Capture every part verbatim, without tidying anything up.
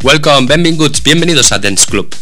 Welcome, benvinguts, bienvenidos a Dance Club.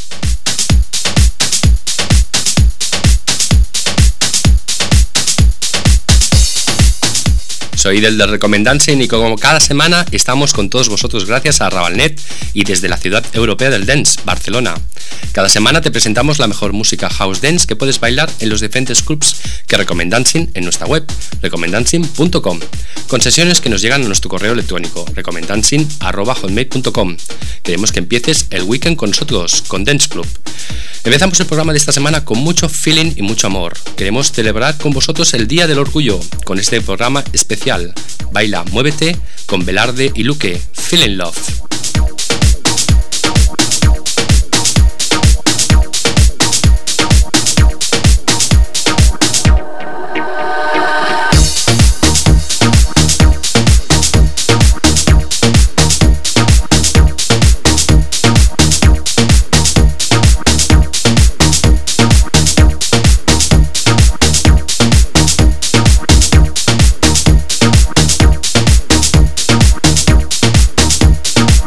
Soy del de Recomendancing y como cada semana estamos con todos vosotros gracias a Rabalnet y desde la ciudad europea del dance, Barcelona. Cada semana te presentamos la mejor música house dance que puedes bailar en los diferentes clubs que Recomendancing en nuestra web, recomendancing punto com, con sesiones que nos llegan a nuestro correo electrónico, recomendancing arroba hotmail punto com. Queremos que empieces el weekend con nosotros, con Dance Club. Empezamos el programa de esta semana con mucho feeling y mucho amor. Queremos celebrar con vosotros el Día del Orgullo con este programa especial. Baila, muévete con Velarde y Luque, Feeling Love. We'll be right back.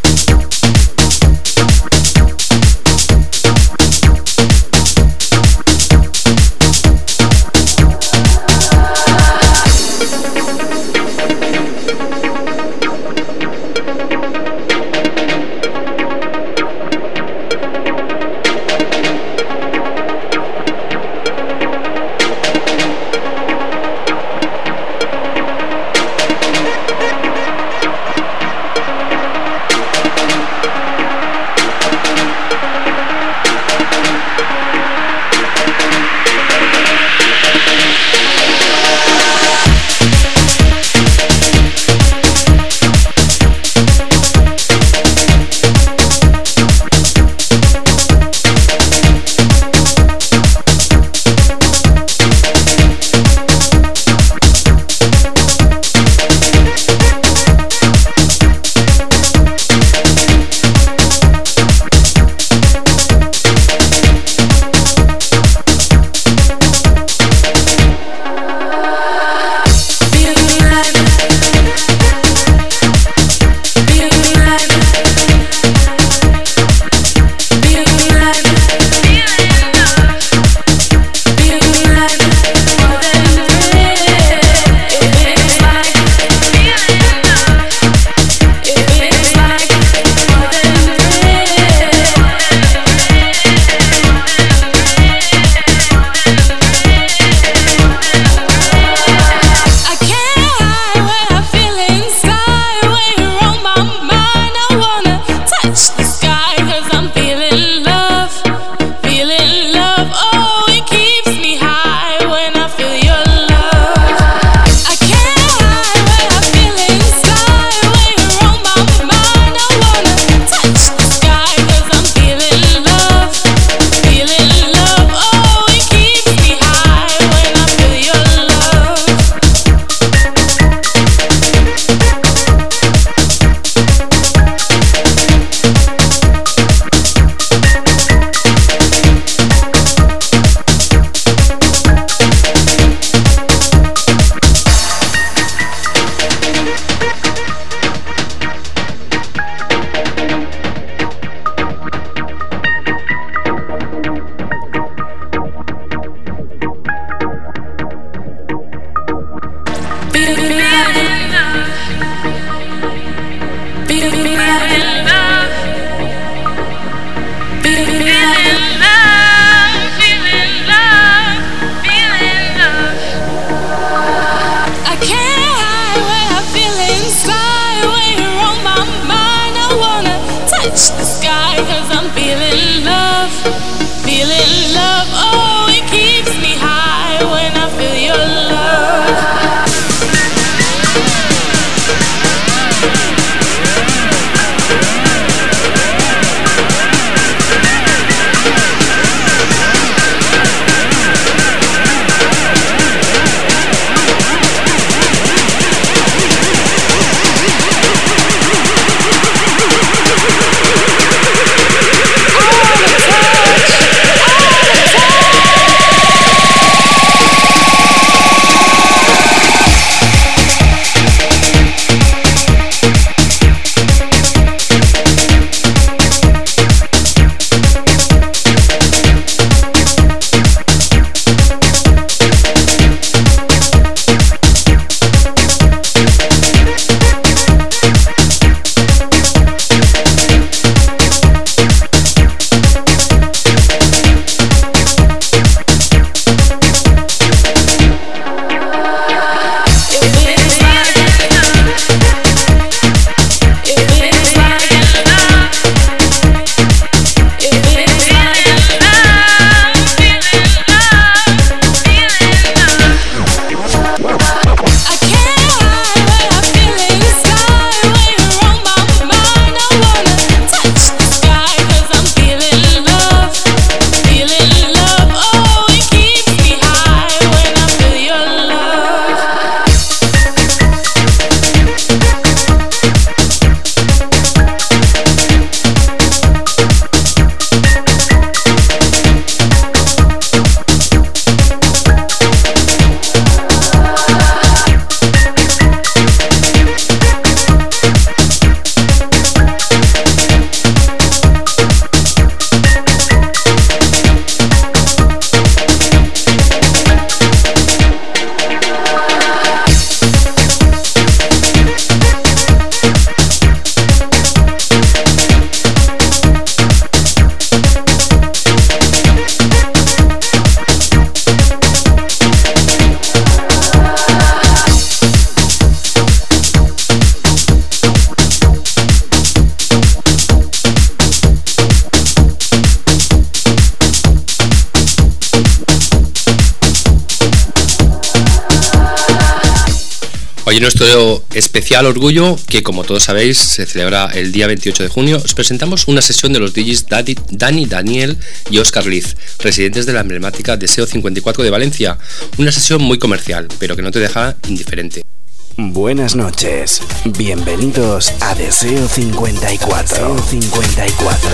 Hoy en nuestro especial Orgullo, que como todos sabéis se celebra el día veintiocho de junio, os presentamos una sesión de los D Js Dani Daniel y Oscar Liz, residentes de la emblemática Deseo cincuenta y cuatro de Valencia. Una sesión muy comercial, pero que no te deja indiferente. Buenas noches, bienvenidos a Deseo cincuenta y cuatro. Deseo cincuenta y cuatro.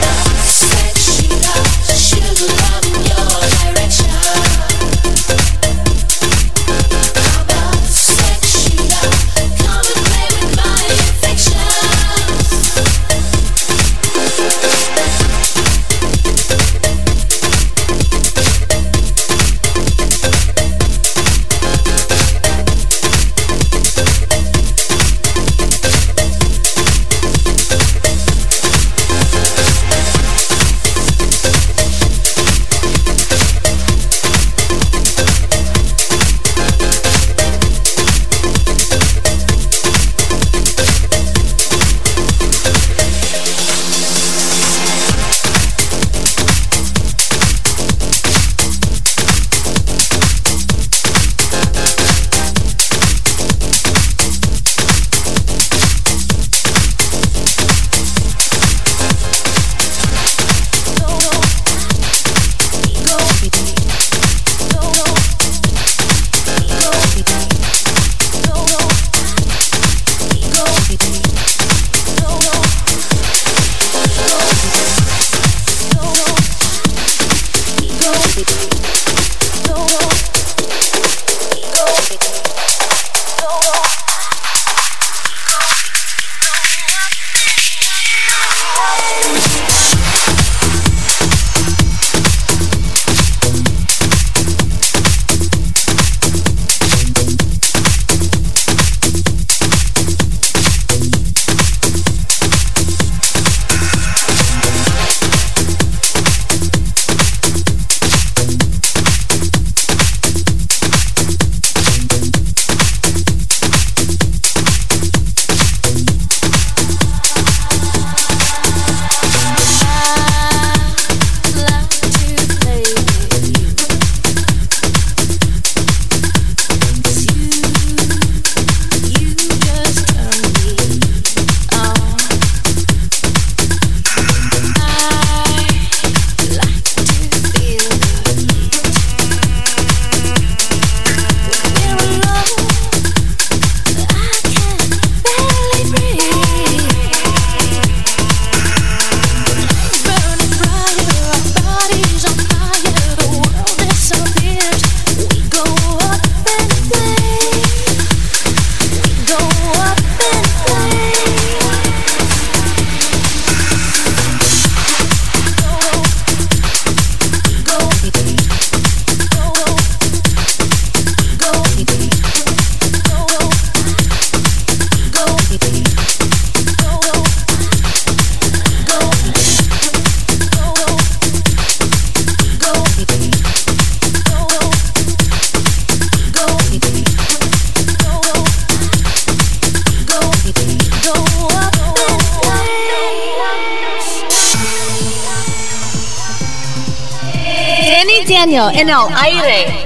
Daniel en el aire.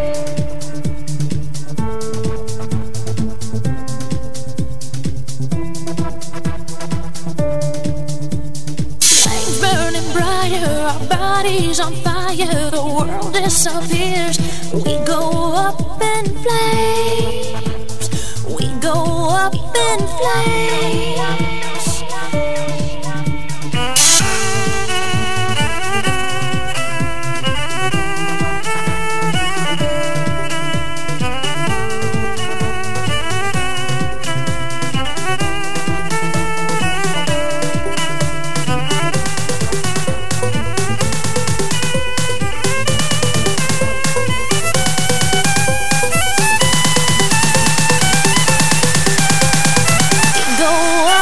Bodies on fire, the world disappears. We go up in flames. We go up in flames. Go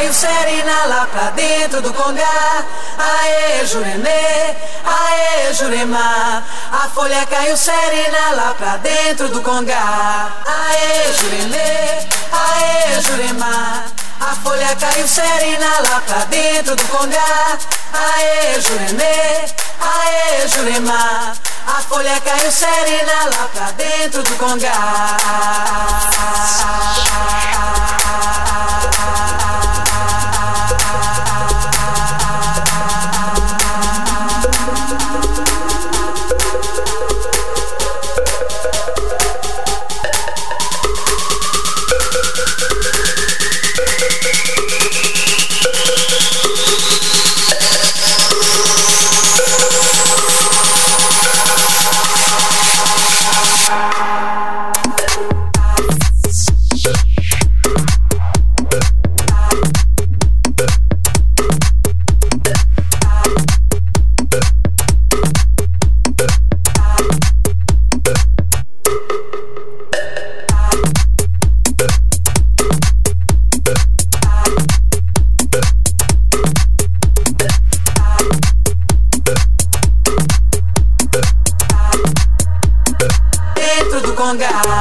caiu serena lá pra dentro do congá. Aê, Juremê, aê, Jurema. A folha caiu serena lá pra dentro do congá. Aê, Juremê, aê, Jurema. A folha caiu serena lá pra dentro do congá. Aê, Juremê, aê, Jurema. A folha caiu serena lá pra dentro do congá. Dentro do congá.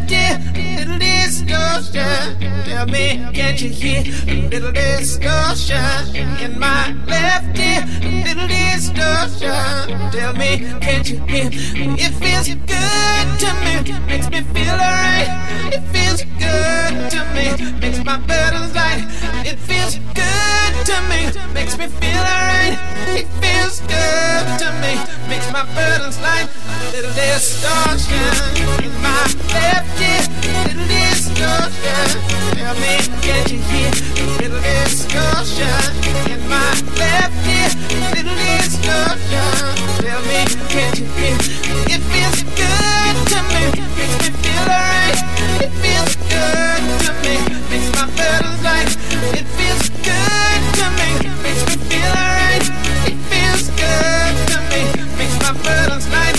little distortion. Tell me, can't you hear a little distortion in my left ear? A little distortion. Tell me, can't you hear? It feels good to me, makes me feel alright. It feels good to me, makes my burdens light. It feels good to me, makes me feel alright. It feels good to me, makes my burdens light. A little distortion in my left ear, a little distortion. Tell me, can't you hear? A little distortion in my left ear, a little distortion. Tell me, can't you hear? It feels good to me, makes me feel alright. It feels good to me, makes my burdens light. It feels good to me, makes me feel alright. It feels good to me, makes my burdens light.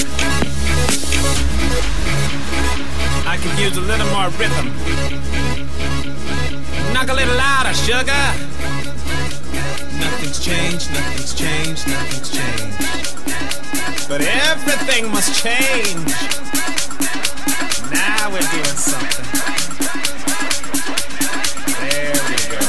I could use a little more rhythm. Knock a little louder, sugar. Nothing's changed, nothing's changed, nothing's changed. But everything must change. Now we're doing something. There we go.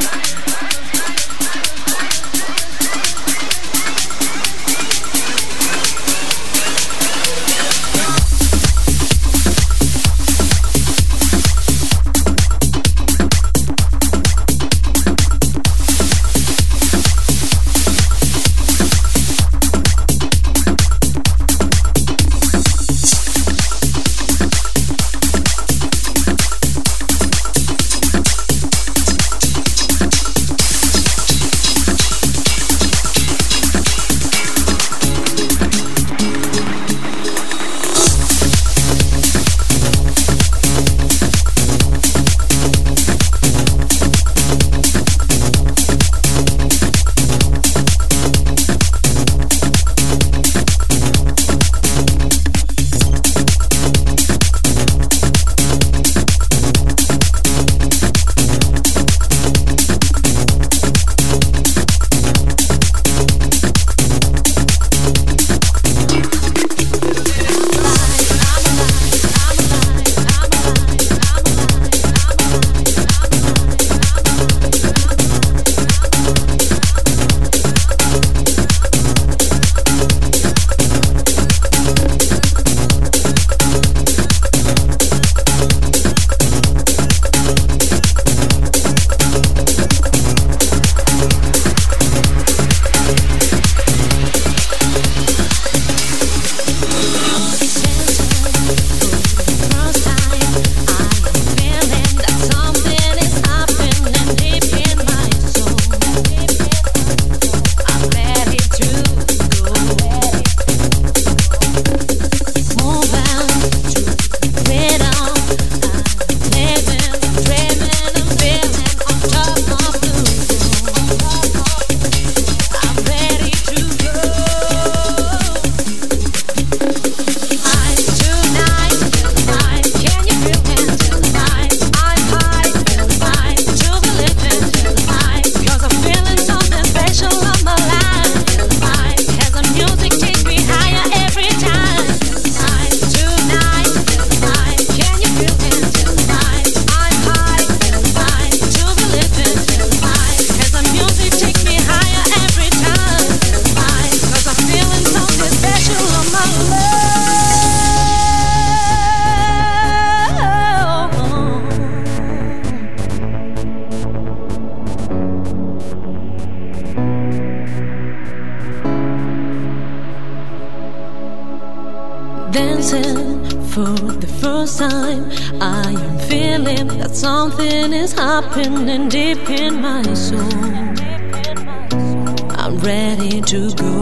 dancing for the first time. I am feeling that something is happening deep in my soul. I'm ready to go.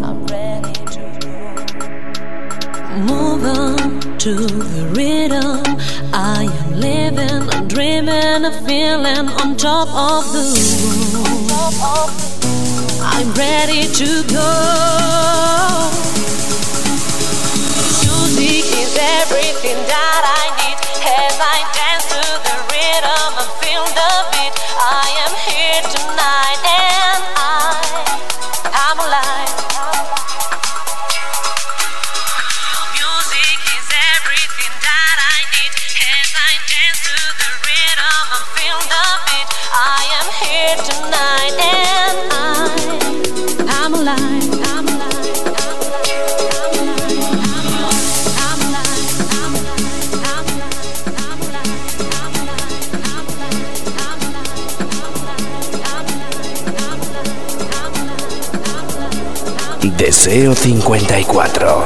Move on to the rhythm. I am living, I'm dreaming, I'm feeling on top of the world. I'm ready to go. Music is everything that I need. As I dance to the rhythm and feel the beat, I am here tonight and I am alive. Music is everything that I need. here tonight, and I, I'm alive, I'm alive, I'm alive, I'm alive, I'm alive, I'm alive, I'm alive, I'm alive, I'm alive, I'm alive. Deseo cincuenta y cuatro.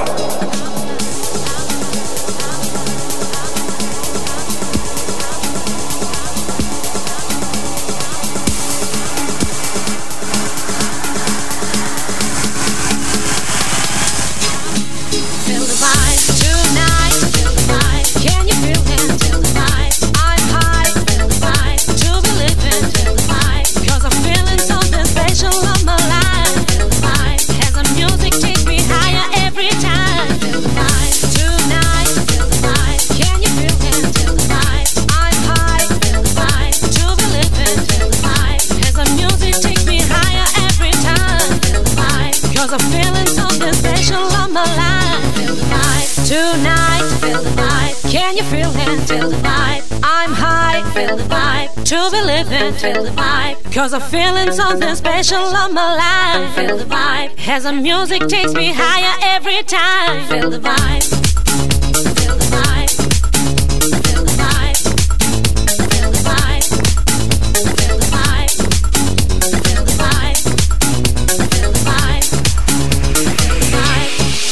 To be living, feel the vibe, cause I'm feeling something special on my life. Feel the vibe, as the music takes me higher every time. Feel the vibe, feel the vibe, feel the vibe, feel the vibe, feel the vibe, feel the vibe, feel the vibe, feel the vibe,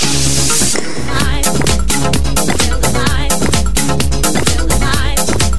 feel the vibe, feel the vibe.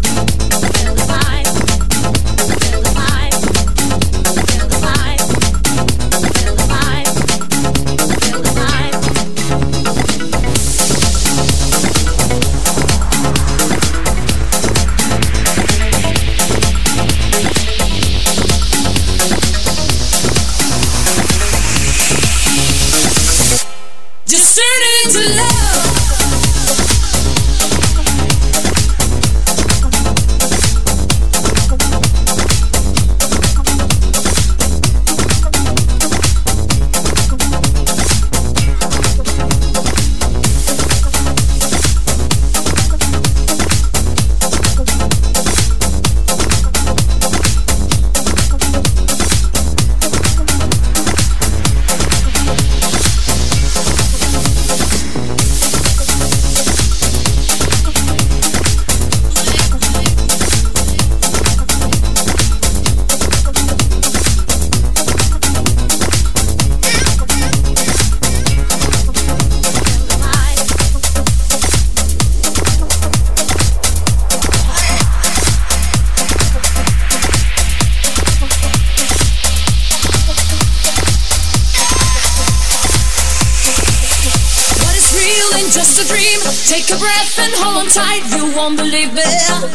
Take a breath and hold on tight, you won't believe it.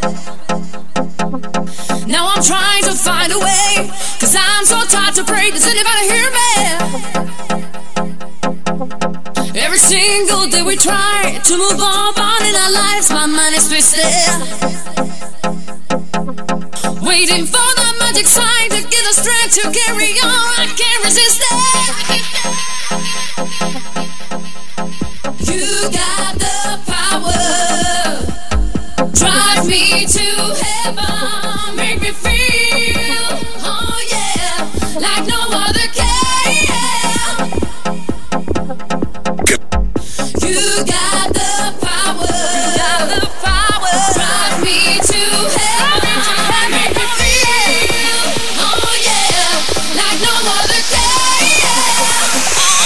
Now I'm trying to find a way, cause I'm so tired to pray. Does anybody hear me? Every single day we try to move on in our lives. My mind is twisted, waiting for the magic sign to give us strength to carry on. I can't resist it. You got the power, drive me to heaven, make me feel, oh yeah, like no other can. You got the power, you got the power, drive me to heaven, make me feel, oh yeah, like no other can.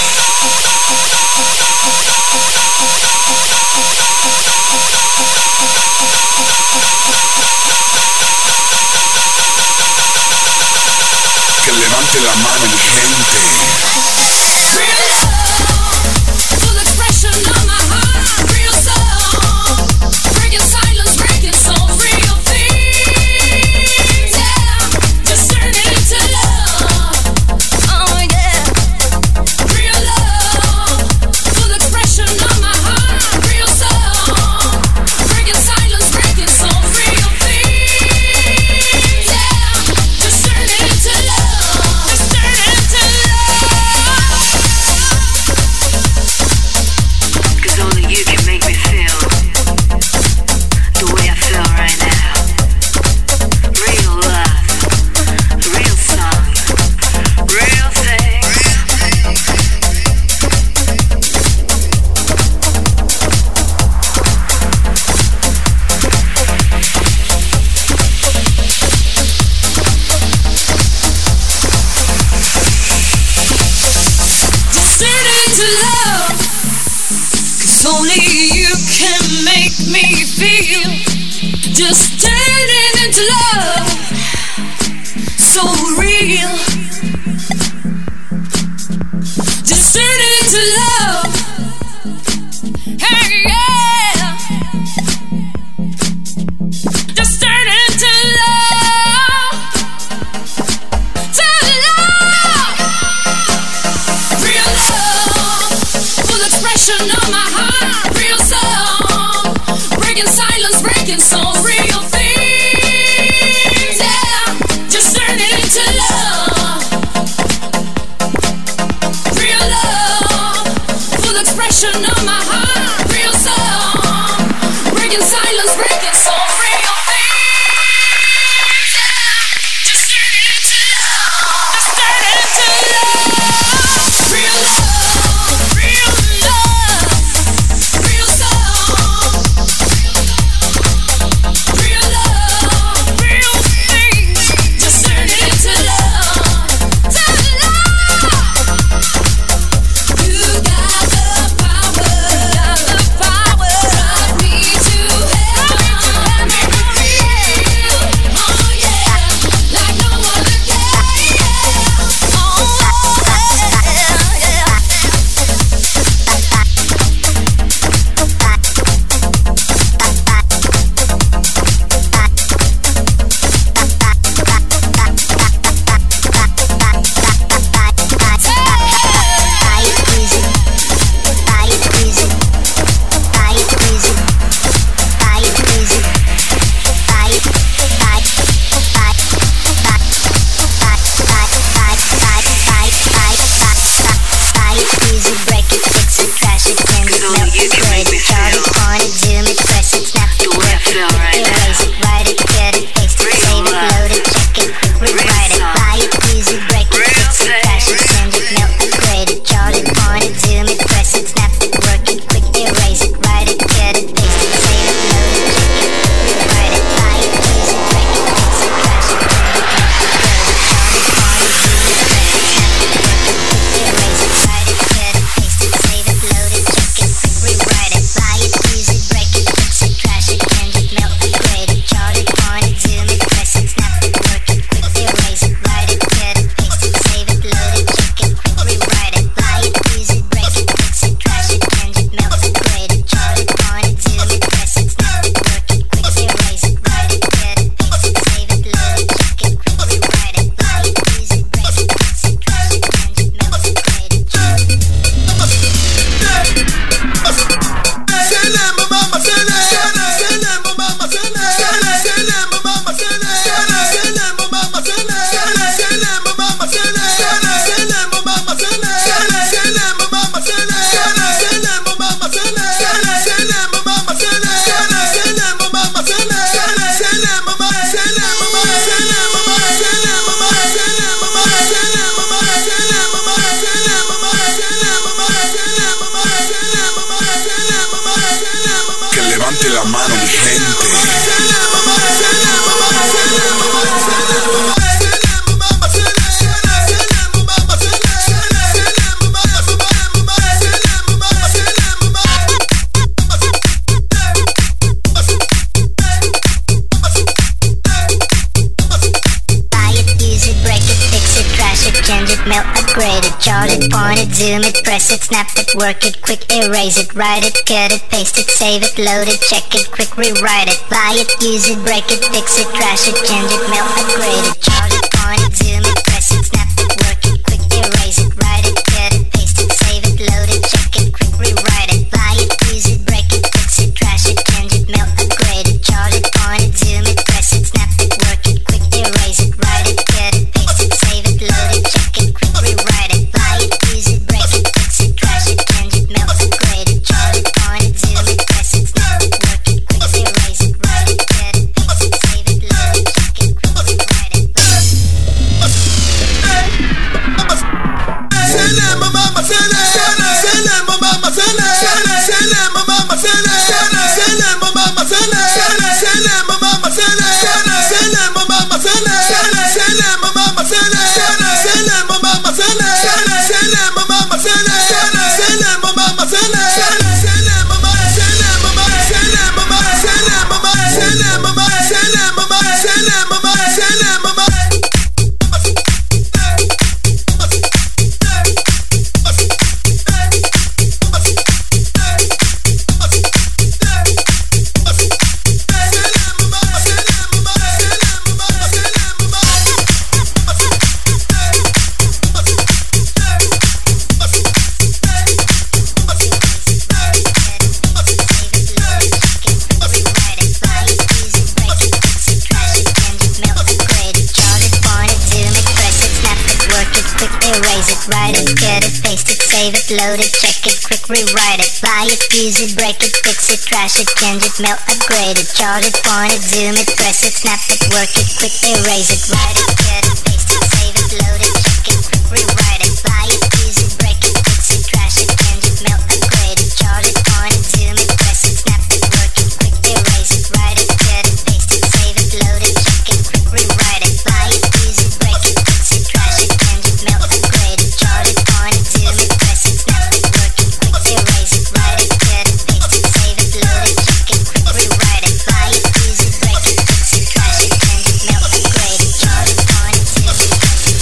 feel, just turning into love, so real, just turning into love, hey yeah, just turning into love, to love, real love, full expression of my heart, real song, breaking silence, breaking souls, real things, yeah, just turning into love, real love, full expression of my heart, real song, breaking silence, breaking souls, real things, yeah, just turning into love, just turning into love, real love, real love, real song, real love, real things, just turning into love, to love. You got the power, got the power, drive me to heaven, make me feel, oh yeah, like no other can, oh yeah, yeah. Que levante la mano mi gente. Melt, upgrade it, chart it, point it, zoom it, press it, snap it, work it, quick erase it, write it, cut it, paste it, save it, load it, check it, quick rewrite it, buy it, use it, break it, fix it, trash it, change it, melt, upgrade it, chart it, point it, zoom it, press it, snap it, work it, quick erase it, write it, cut it, paste it, save it, load it, check it, quick rewrite it, buy it, use it, break it, fix it, trash it, change it, melt, upgrade it, chart it, point it, zoom it, press it, snap it, work it, quick erase it, write it, cut it, paste it, save it, load it, check it, quick rewrite it, buy it, use it, break it, fix it, trash it, change it, melt, upgrade it, chart it, point it, zoom it, press it, snap it, work it, quick erase it, write it, cut it, paste it, save it, load it, check it, quick rewrite it. it, cut it, paste it, save it, load it, check it, quick rewrite it, buy it, use it, break it, fix it, trash it, change it, melt, upgrade it, chart it, point it, zoom it, press it, snap it, work it, quick erase it, write it, cut it, paste it, save it, load it, check it, quick rewrite it, buy it, use it, break it, fix it, trash it, change it, melt, upgrade it, chart it, point it, zoom it, press it, snap it, work it, quick erase it, write it, cut it, paste it, save it, load it, check it, quick rewrite it, buy it, use it, break it, fix it, trash it, change it, melt, upgrade it, chart it, point it, zoom it, press it, snap it, work it, quick erase it, write it, cut it, paste it, save it, load it, check it, quick rewrite it, buy it, use it, break it, fix it, trash it, change it, melt, upgrade it, chart it, point it, zoom it,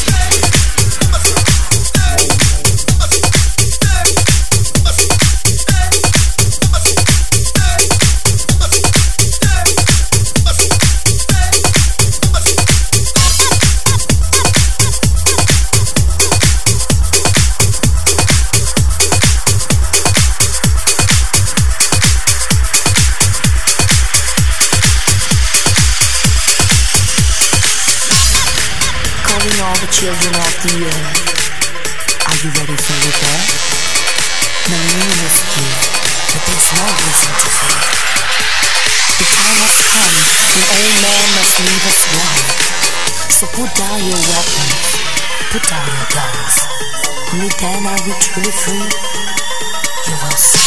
all the children of the earth. Are you ready for rebirth? Millennium is here, but there's no reason to fear. The time has come when all men must leave us blind. So put down your weapons, put down your guns. Only then are we truly free. You will see.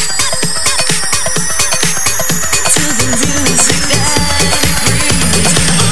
To the music that it brings.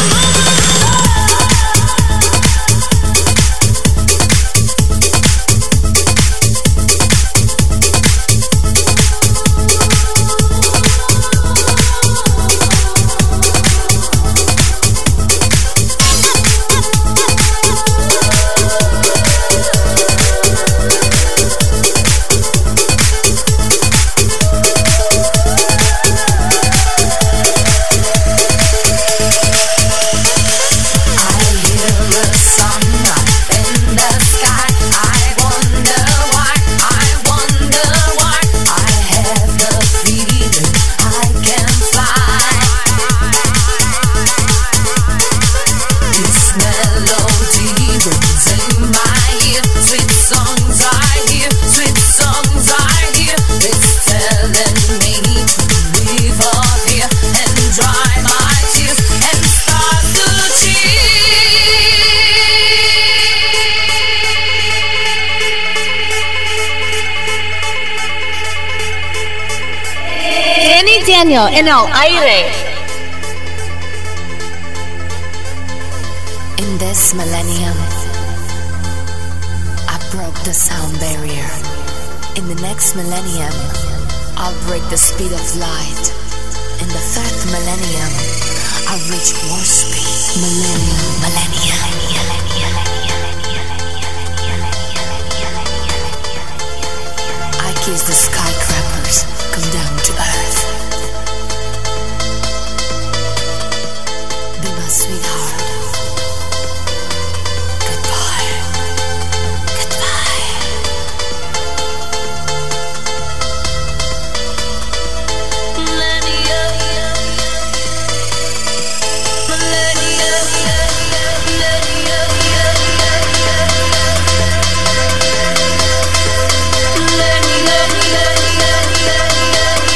Daniel en el aire. In this millennium, I broke the sound barrier. In the next millennium, I'll break the speed of light. In the third millennium, I'll reach warp speed. Millennium, millennium. I kiss the skyscrapers, come down to earth. Be my sweetheart. Goodbye. Goodbye. Millennium. Millennium. Millennium.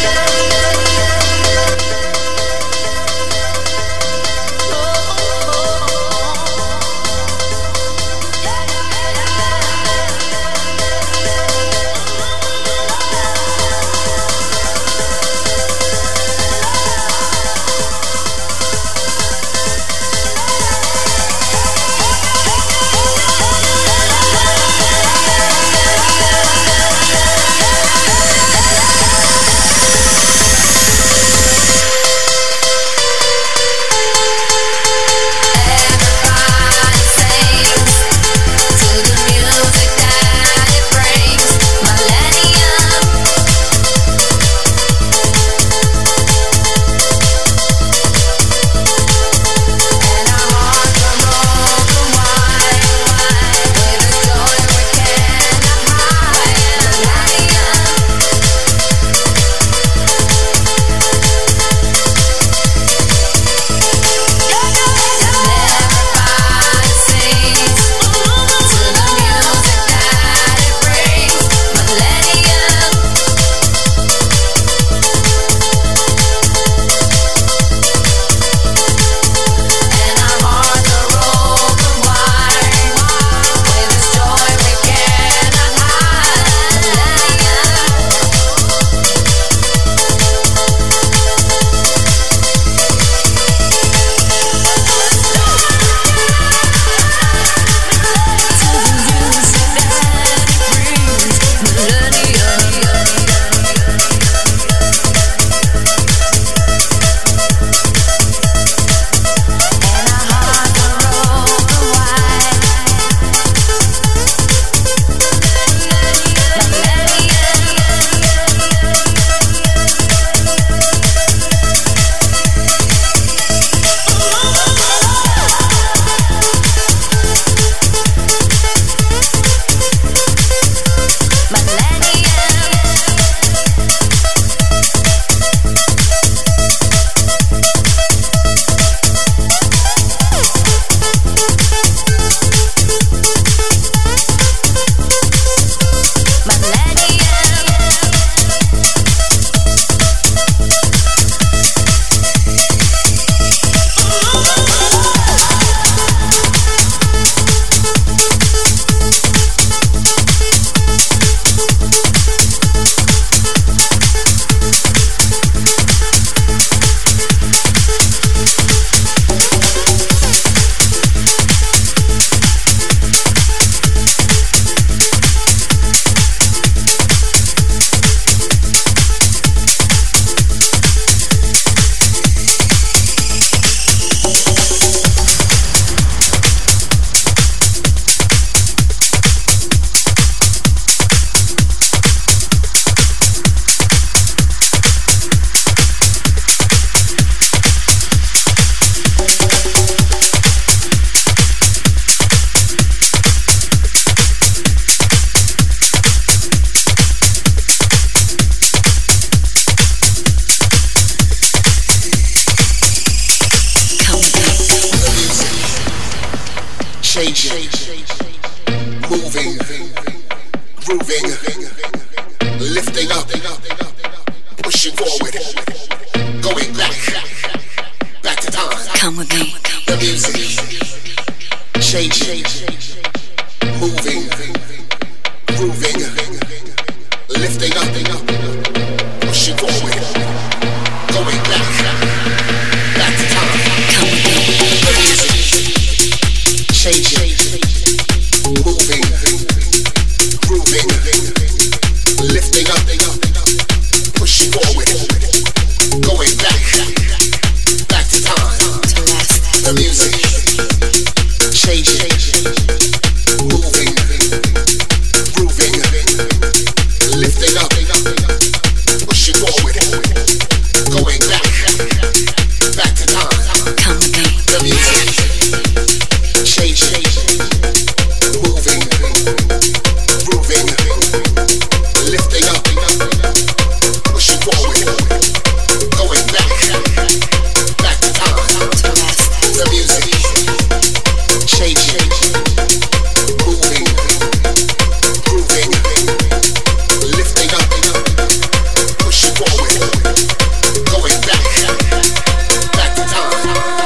moving, lifting up, pushing forward, going back, back to time. Come with me. The music, changing, moving, grooving, lifting up, pushing forward, going back, back to time. Come with me. The music, changing, moving, grooving, lifting up, pushing forward, going back, back to time. The music, changing, moving, grooving, lifting up, pushing forward, going back, back to time. Come with me. The music, changing, moving, grooving, lifting up, pushing forward, going back, back to time. The music, changing, moving, grooving, lifting up, pushing forward, going back, back to time.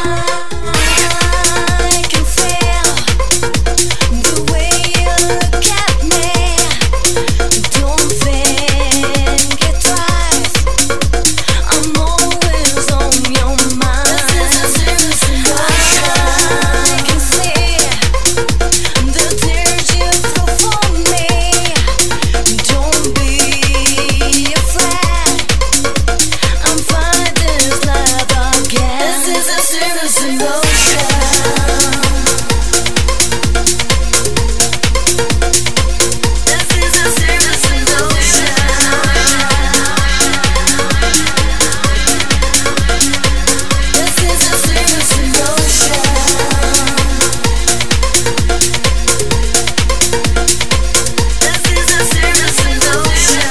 I can feel the way you look at me. Don't think it twice. I'm always on your mind. I can see the tears you throw for me. Don't be afraid. I'm fine this love again. This is a serious emotion. This is a serious emotion. This is a serious emotion. This is a serious emotion.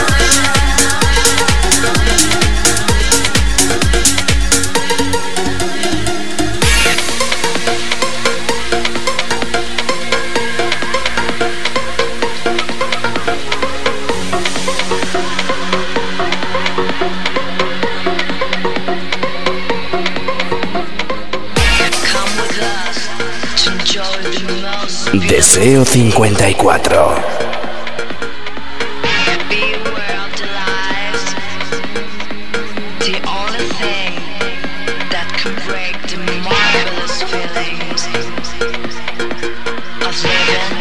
Come with us to enjoy the most Deseo cincuenta y cuatro. beware of the lies. The only thing that can break the marvelous feelings of living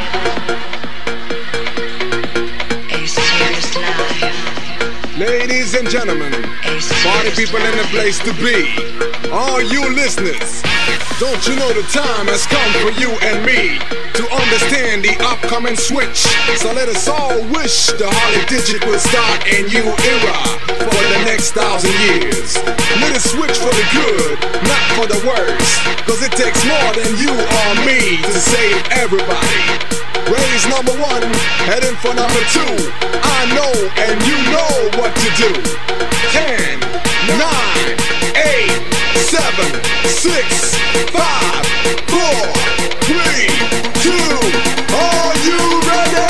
a serious life. Ladies and gentlemen, A party serious people in the life. place to be. All you listeners, don't you know the time has come for you and me to understand the upcoming switch? So let us all wish the Harley Digit will start a new era for the next thousand years. Let us switch for the good, not for the worse. Cause it takes more than you or me to save everybody. Raise number one, heading for number two. I know and you know what to do. Ten, nine, eight, seven, six, five, four, three, two. Are you ready?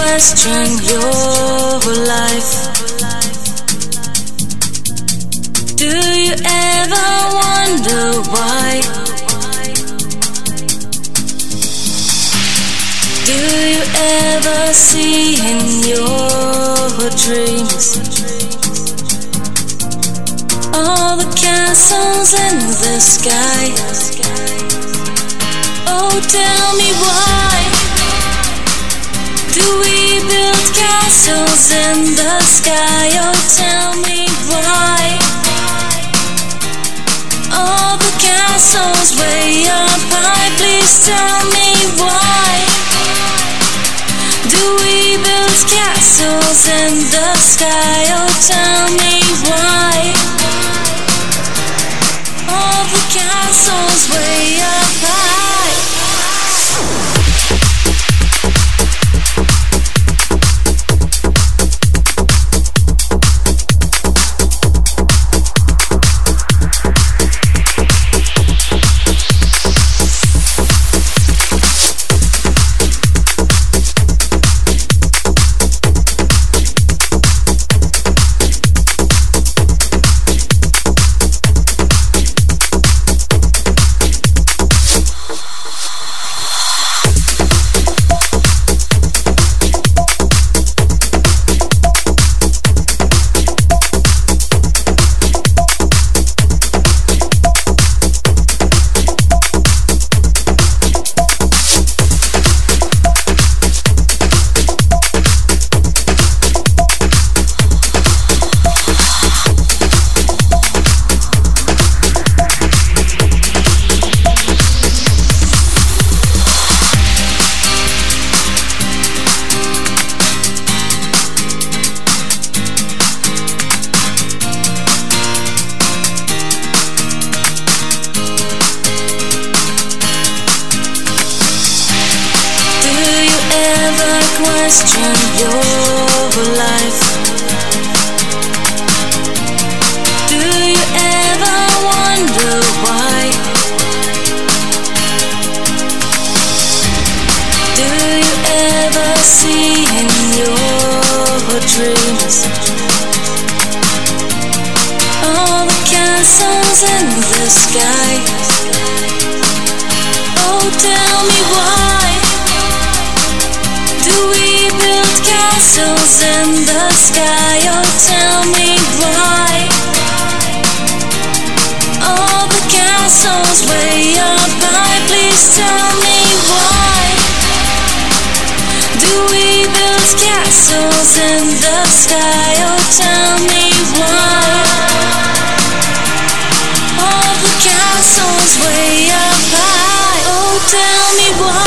question your life? Do you ever wonder why? Do you ever see in your dreams all the castles in the sky? Oh, tell me why do we build castles in the sky? Oh, tell me why all the castles way up high. Please tell me why do we build castles in the sky? Oh, tell me why all the castles way up high. Question your life. Do you ever wonder why? Do you ever see in your dreams all the castles in the sky? Oh, tell me why do we build castles in the sky? Oh, tell me why all the castles way up high. Please tell me why do we build castles in the sky? Oh, tell me why all the castles way up high. Oh, tell me why.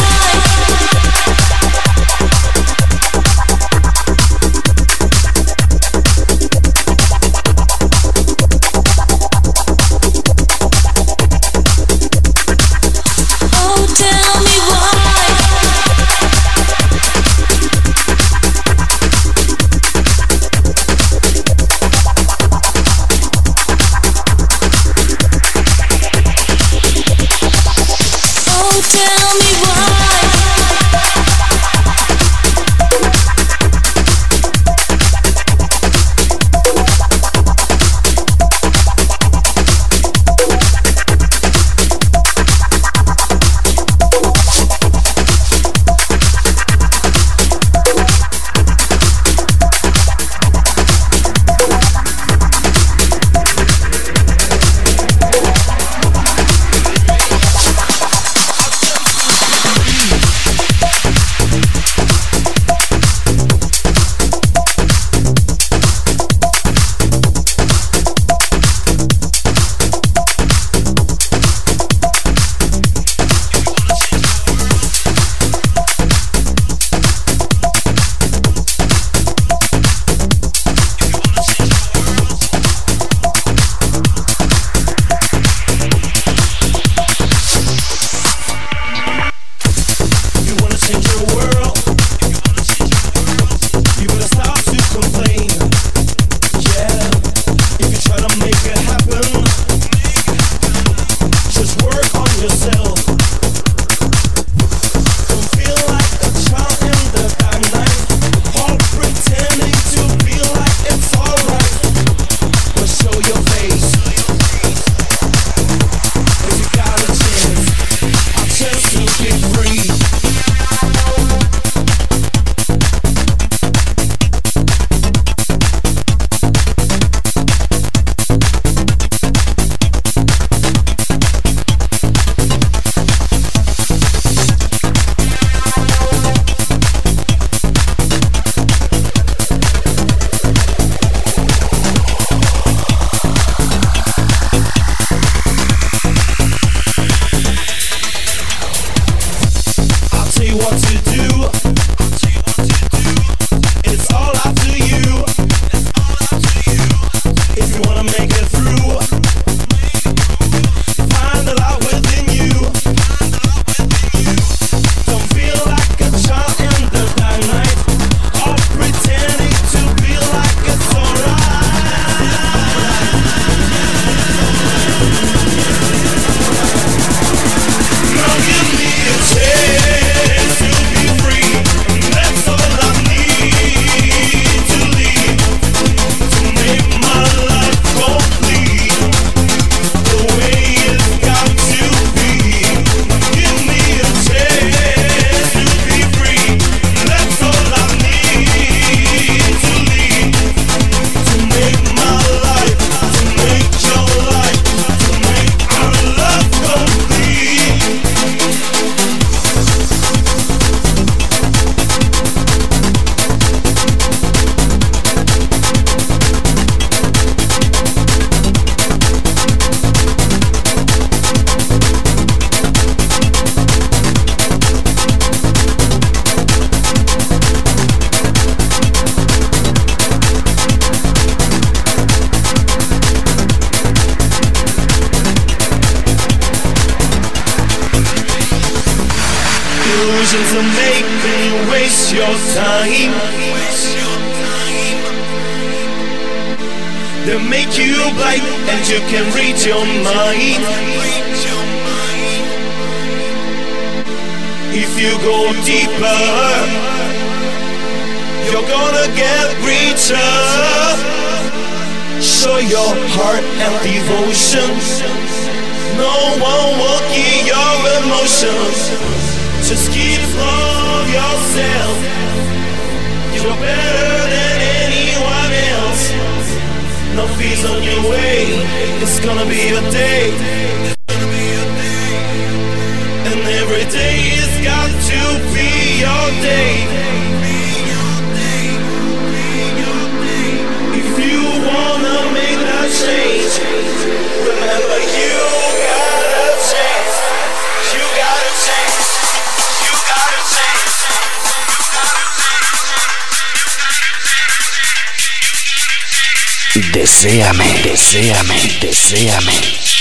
decisions to make and you waste your time. They make you blind and you can read your mind. If you go deeper, you're gonna get richer. Show your heart and devotion. No one will kill your emotions. Just keep love yourself. You're better than anyone else. No fears on your way. It's gonna be a day. And every day has got to be your day. If you wanna make that change, remember you gotta change. You gotta change. You gotta change. Deséame, deséame, deséame.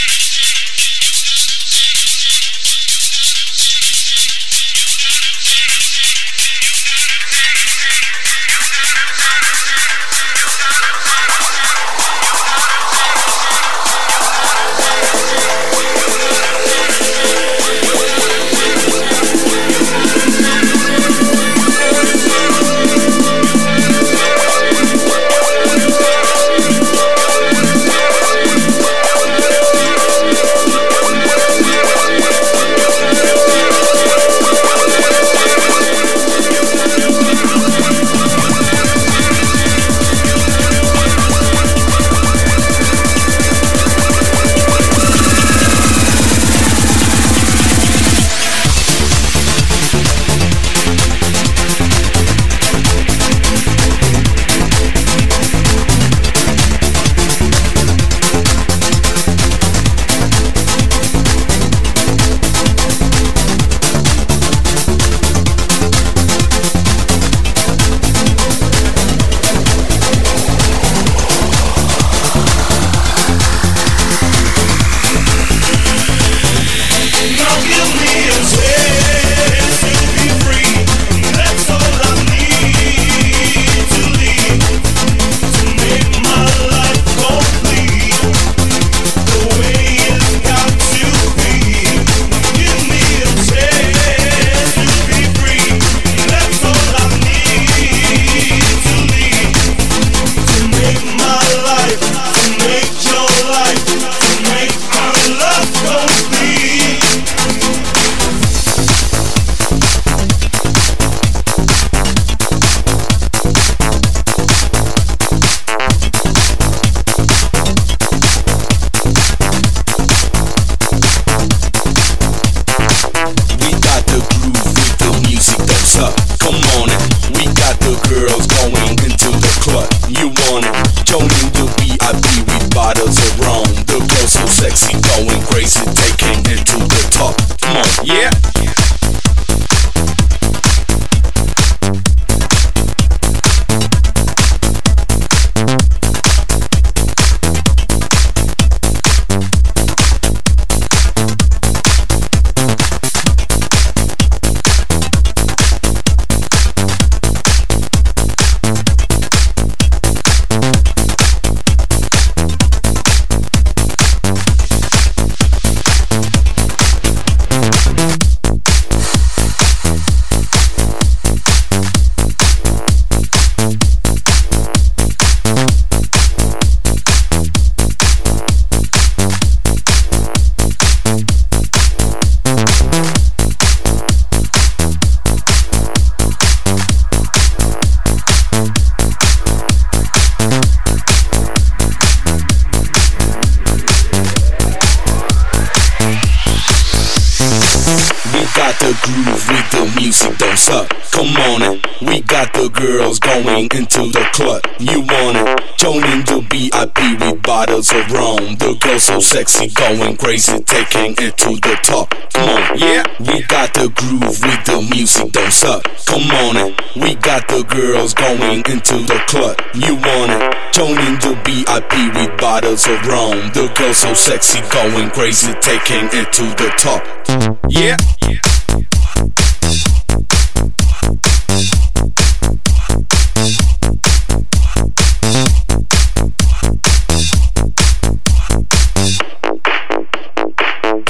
Girls going into the club, you want it. Joining the V I P with bottles of rum. The girls so sexy, going crazy, taking it to the top. Come on, yeah. We got the groove with the music, don't suck. Come on in. We got the girls going into the club, you want it. Joining the V I P with bottles of rum. The girls so sexy, going crazy, taking it to the top. Yeah.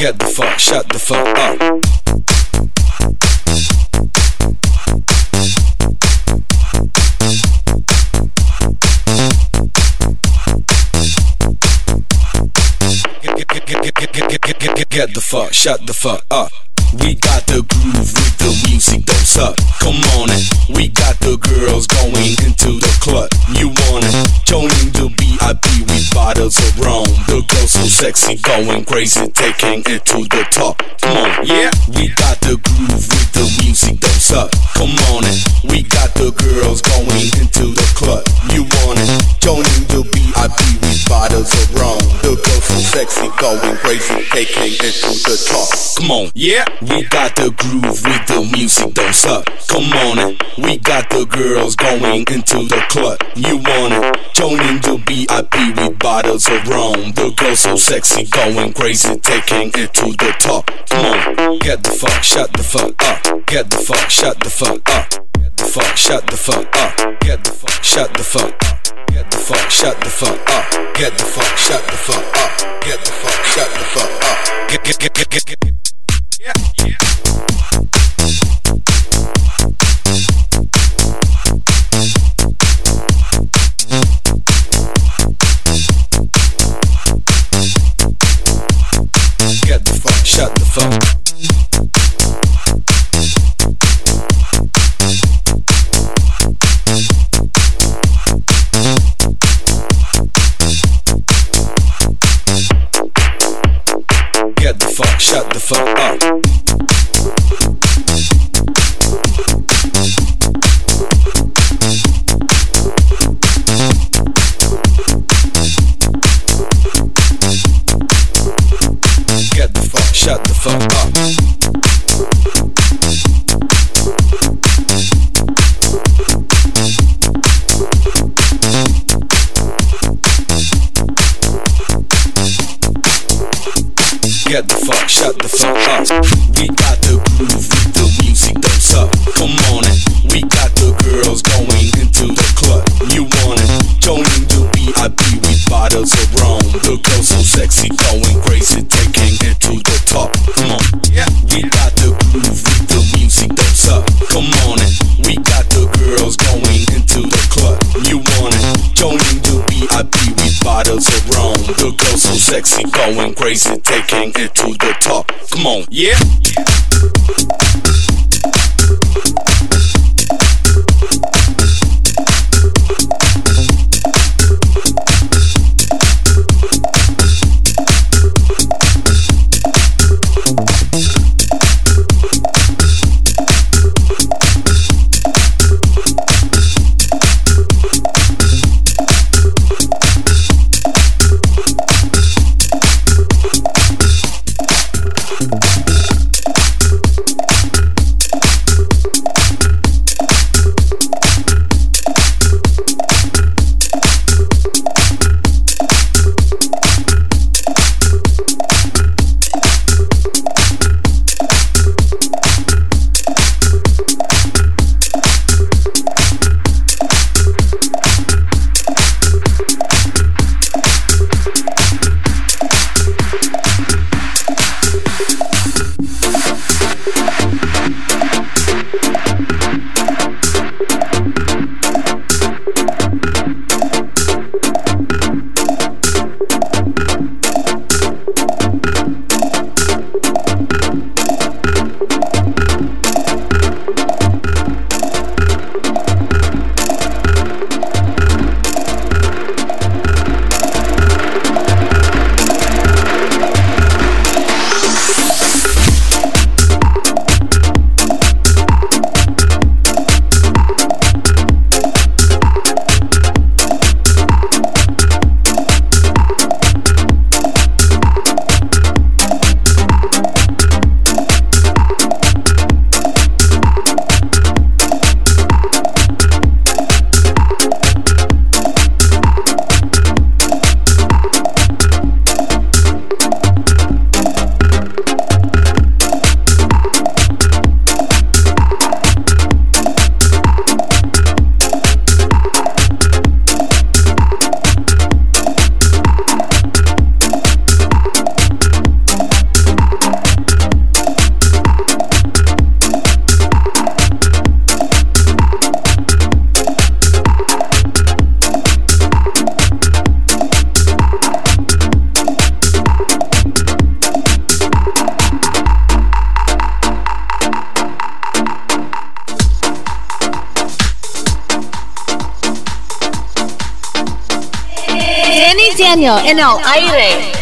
Get the fuck, shut the fuck up. Get the fuck, shut the fuck up. We got the groove with the music, don't up. Come on it. We got the girls going into the club. You want it? Joining the V I P with bottles of rum. The girls so sexy, going crazy, taking it to the top. Come on, yeah. We got the groove with the music, don't up. Come on it. We got the girls going into the club. You want it? Joining the V I P with bottles of rum. The girls so sexy, going crazy, taking it to the top. Come on, yeah. We got the groove with the music, don't suck. Come on it. We got the girls going into the club. You want it? Joining the V I P with bottles of rum. The girls so sexy, going crazy, taking it to the top. Come on, get the fuck, shut the fuck up. Get the fuck, shut the fuck up. Get the fuck, shut the fuck up. Get the fuck, shut the fuck up. Get the fuck, shut the fuck up. Get the fuck, shut the fuck up. Get the fuck, shut the fuck up. Get get get get get get. Yeah, yeah. Get the fuck, shut the fuck up. Get the fuck, shut the fuck up. Get the fuck, shut the fuck up. Get the fuck, shut the fuck up. We got the groove with the music, don't suck. Come on it. We got the girls going into the club. You want it? Joining the V I P with bottles of rum. The girls so sexy, going crazy, taking it to the top. Come on, yeah. We got the groove with the music, don't suck. Come on it. We got the girls going into the club. You want it? Joining the V I P with bottles of rum. The girls so sexy, going crazy, taking it to the top. Come on, yeah. Kenny Daniel en el aire.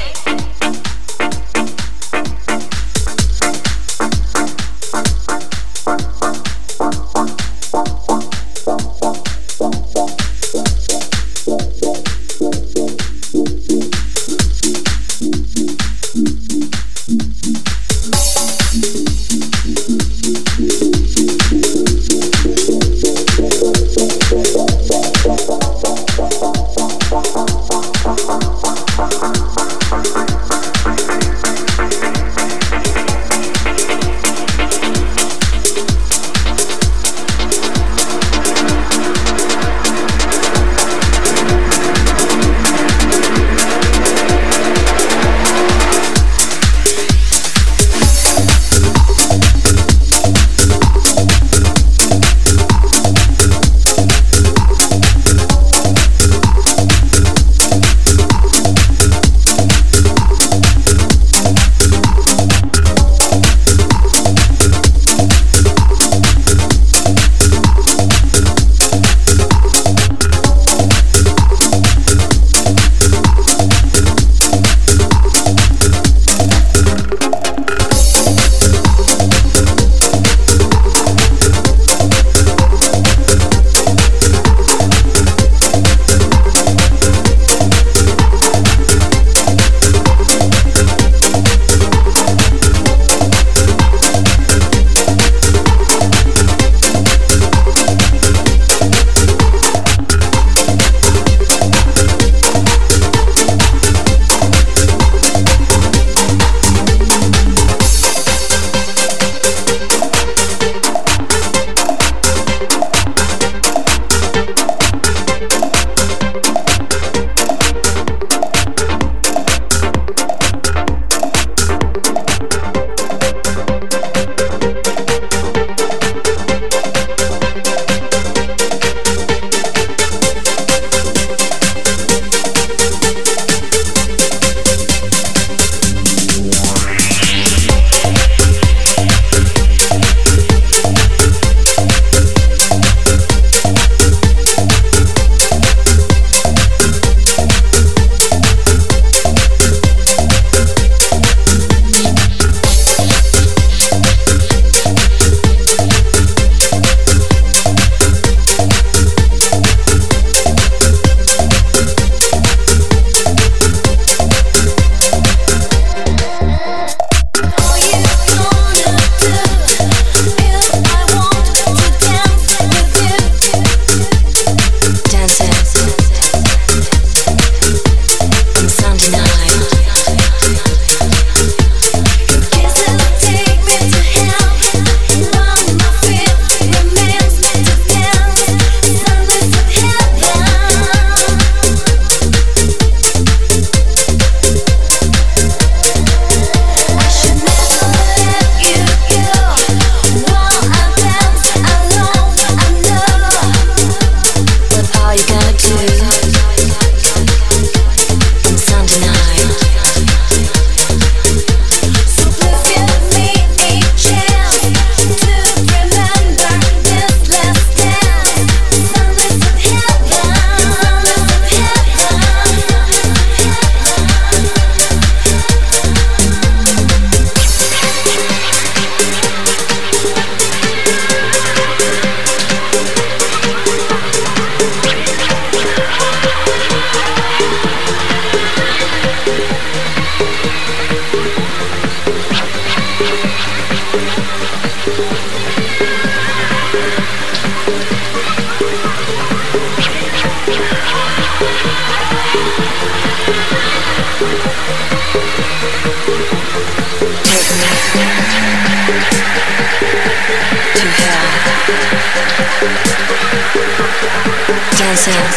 Dancing at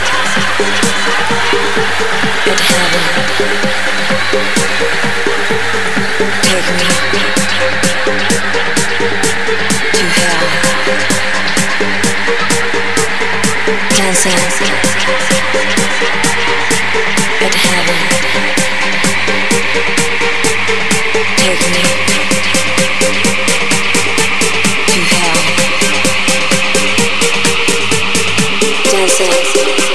heaven. Take me to hell. Dancing at heaven. Take me to hell. Dancing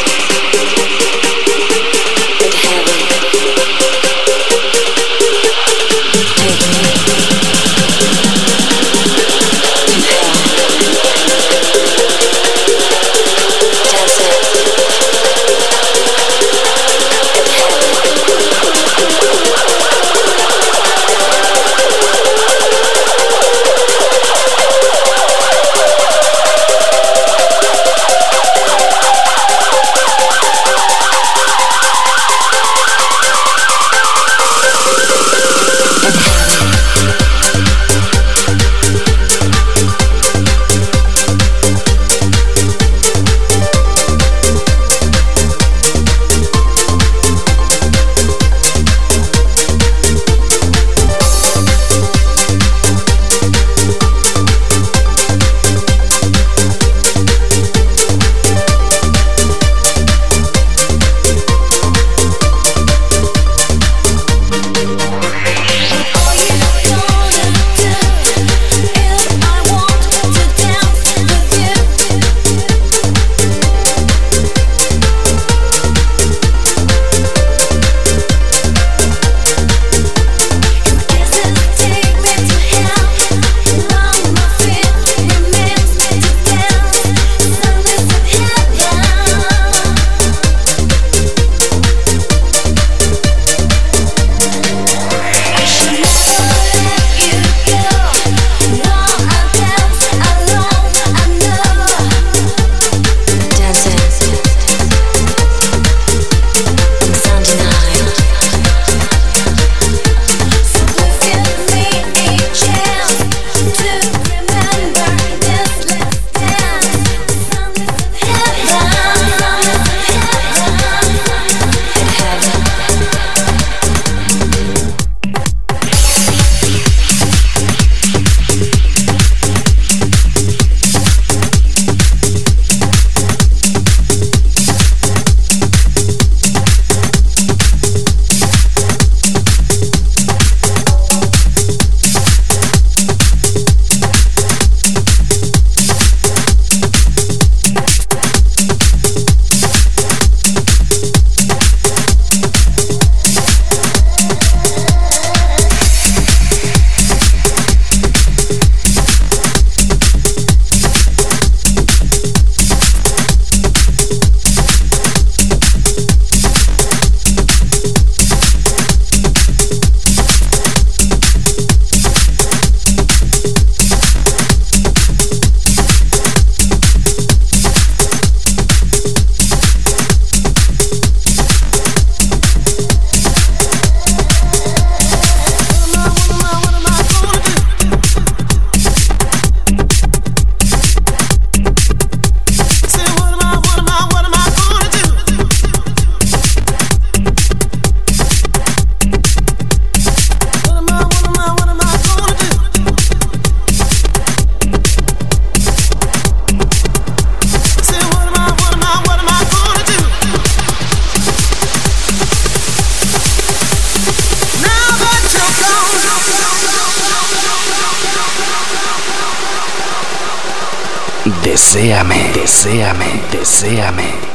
Deséame, deséame, deséame.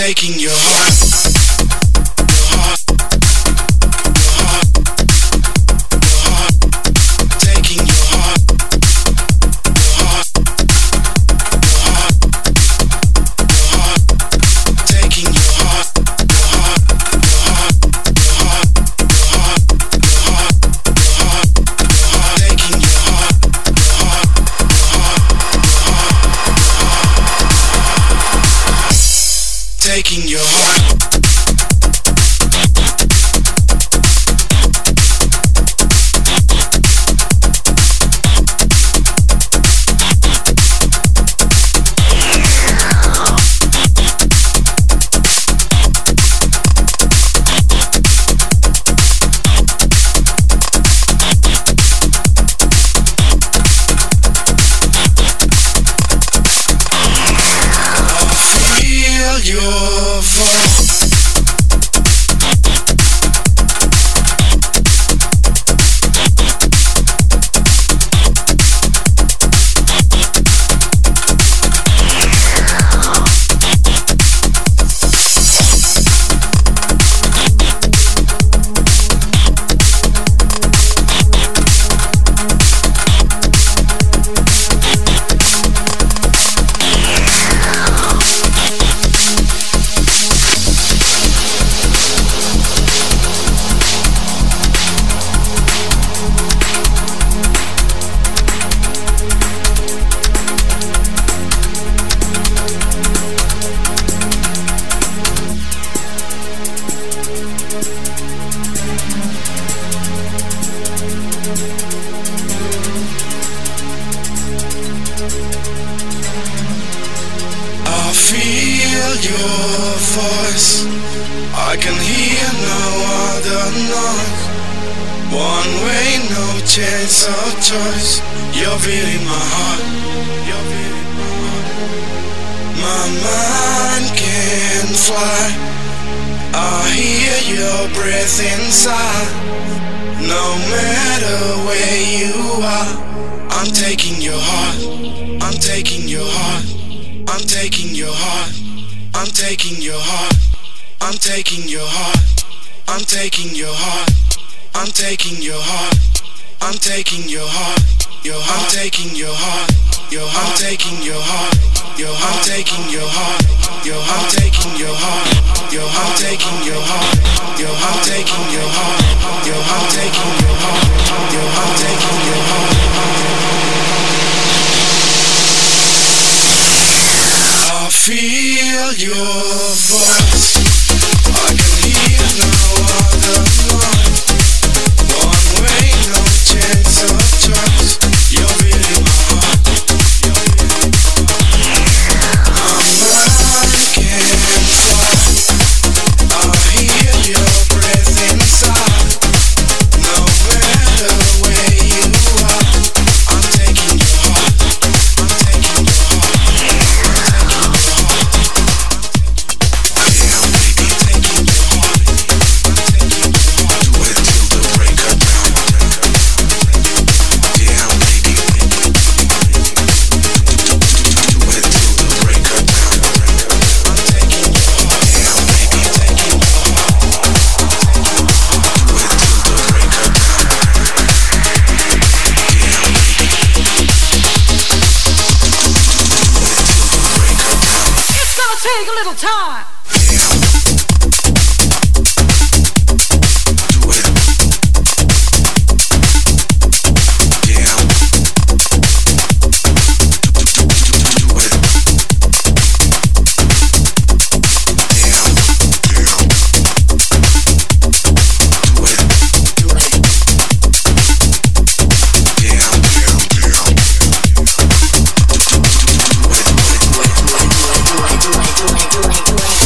taking your heart. Taking your heart. Your voice. I can hear no other noise. One way, no chance of choice. You're beating my heart. You're beating my heart. My mind can fly. I hear your breath inside. No matter where you are, I'm taking your heart. I'm taking your heart. I'm taking your heart. I'm taking your heart. I'm taking your heart. I'm taking your heart. I'm taking your heart. I'm taking your heart. Your heart. I'm taking your heart. Your heart. I'm taking your heart. Your heart. I'm taking your heart. Your heart. I'm taking your heart. Your heart. I'm taking your heart. Your heart. I'm taking your heart. Your heart. I'm taking your heart. Your heart. I'm taking your heart. I feel your voice. I can hear no other noise. One way, no chance of choice. You're beating my heart. My mind can't fly. I hear your breath inside. No matter where you are, I'm taking your heart. I'm taking your heart. I'm taking your heart. Yeah, baby, taking your heart. I'm taking your heart. Do it till the break of dawn. Yeah, baby, do it till the break of dawn. I'm taking your heart. Yeah, baby, taking your heart. Do it till the break of dawn. Yeah, baby, do it till the break of dawn. It's gonna take a little time. Do it, do it, do it, do it, do it.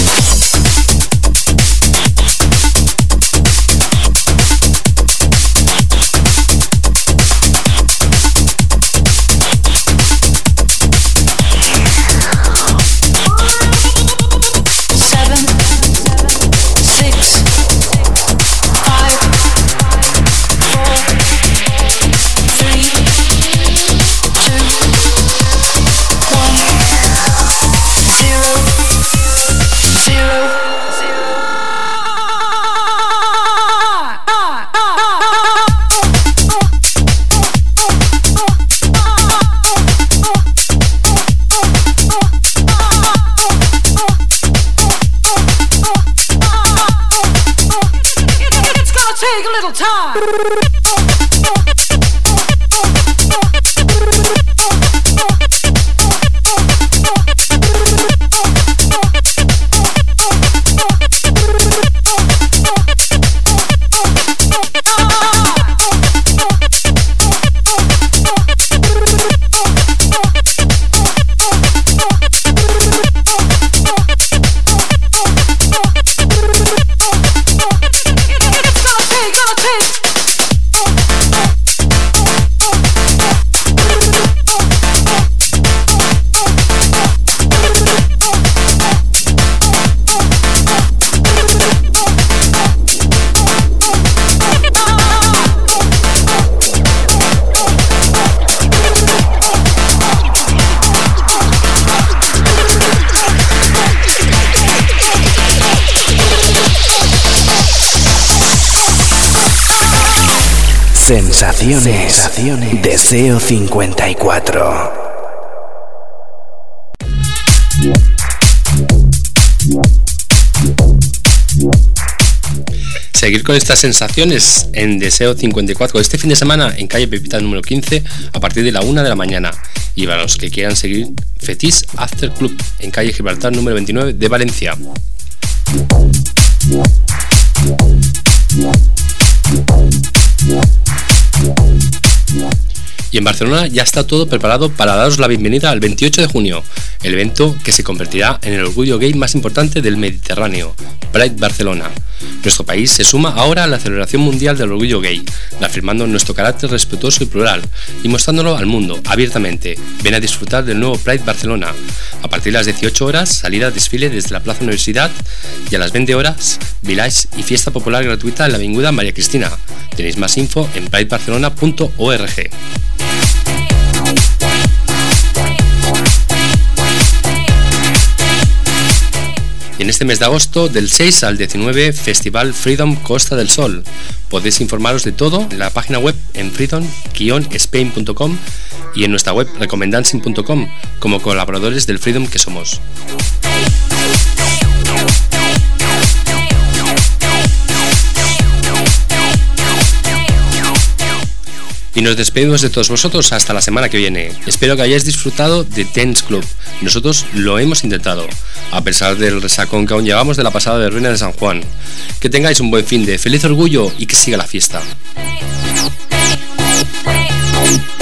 take a little time. Sensaciones, Sensaciones. Deseo cincuenta y cuatro. Seguir con estas sensaciones en Deseo cincuenta y cuatro este fin de semana en calle Pepita número quince a partir de la una de la mañana. Y para los que quieran seguir, Fetish After Club en calle Gibraltar número veintinueve de Valencia. Y en Barcelona ya está todo preparado para daros la bienvenida al veintiocho de junio, el evento que se convertirá en el orgullo gay más importante del Mediterráneo, Pride Barcelona. Nuestro país se suma ahora a la celebración mundial del orgullo gay, reafirmando nuestro carácter respetuoso y plural y mostrándolo al mundo abiertamente. Ven a disfrutar del nuevo Pride Barcelona. A partir de las dieciocho horas, salida a desfile desde la Plaza Universidad y a las veinte horas, village y fiesta popular gratuita en la avenida María Cristina. Tenéis más info en pride barcelona punto org. Y en este mes de agosto, del seis al diecinueve, Festival Freedom Costa del Sol. Podéis informaros de todo en la página web en freedom guion spain punto com y en nuestra web recomendancing punto com como colaboradores del Freedom que somos. Y nos despedimos de todos vosotros hasta la semana que viene. Espero que hayáis disfrutado de Dance Club. Nosotros lo hemos intentado, a pesar del resacón que aún llevamos de la pasada verbena de San Juan. Que tengáis un buen fin de feliz orgullo y que siga la fiesta.